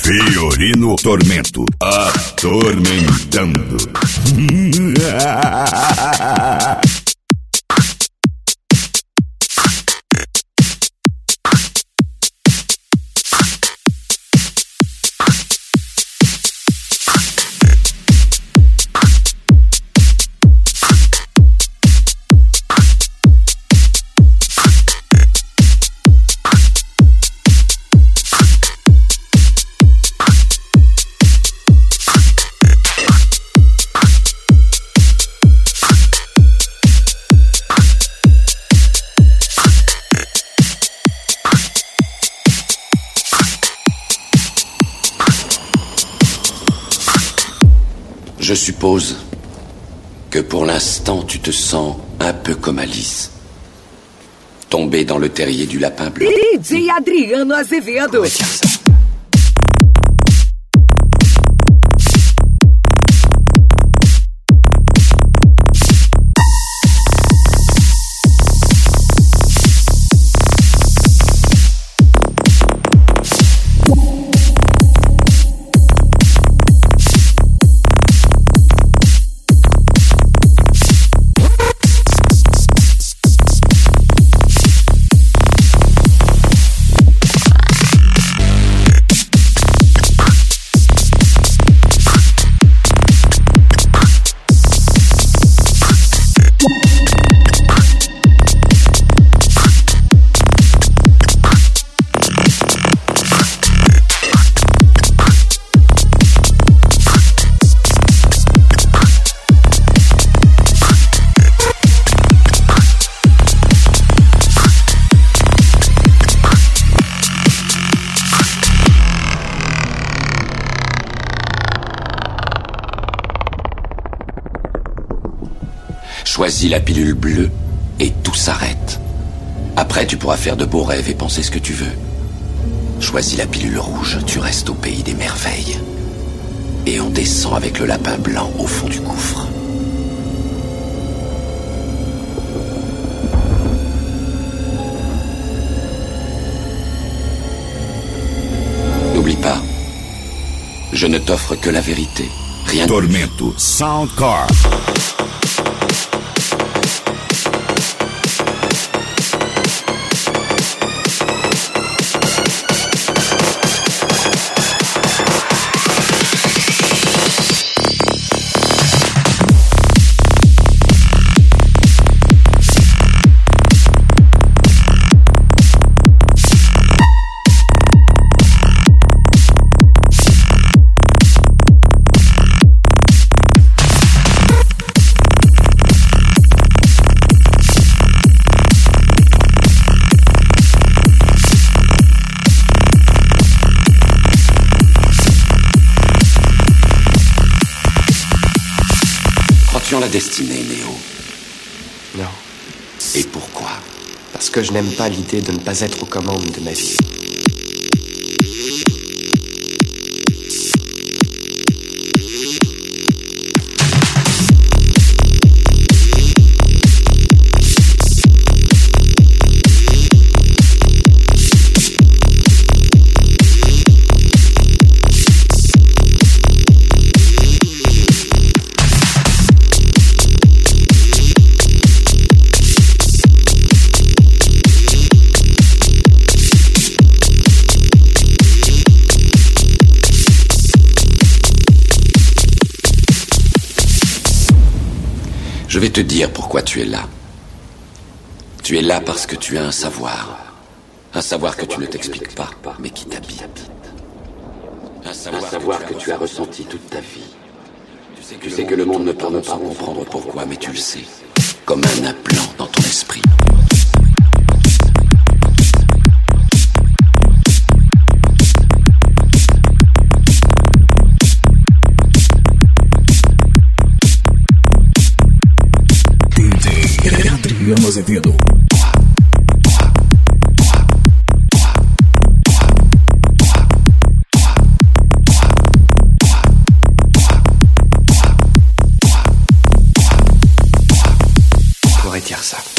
Fiorino Tormento, atormentando. Je suppose que pour l'instant tu te sens un peu comme Alice, tombée dans le terrier du lapin blanc. DJ Adriano Azevedo. Choisis la pilule bleue et tout s'arrête. Après, tu pourras faire de beaux rêves et penser ce que tu veux. Choisis la pilule rouge, tu restes au pays des merveilles. Et on descend avec le lapin blanc au fond du gouffre. N'oublie pas, je ne t'offre que la vérité. Rien de Tormento Soundcar. la destinée, Néo. Non. Et pourquoi? Parce que je n'aime pas l'idée de ne pas être aux commandes de ma vie. Je vais te dire pourquoi tu es là. Tu es là parce que tu as un savoir. Un savoir que tu ne t'expliques pas, mais qui t'habite. Un savoir que tu as ressenti toute ta vie. Tu sais que le monde ne peut pas comprendre pourquoi, mais tu le sais. Comme un implant dans ton esprit. Adriano Azevedo. Pour étirer ça.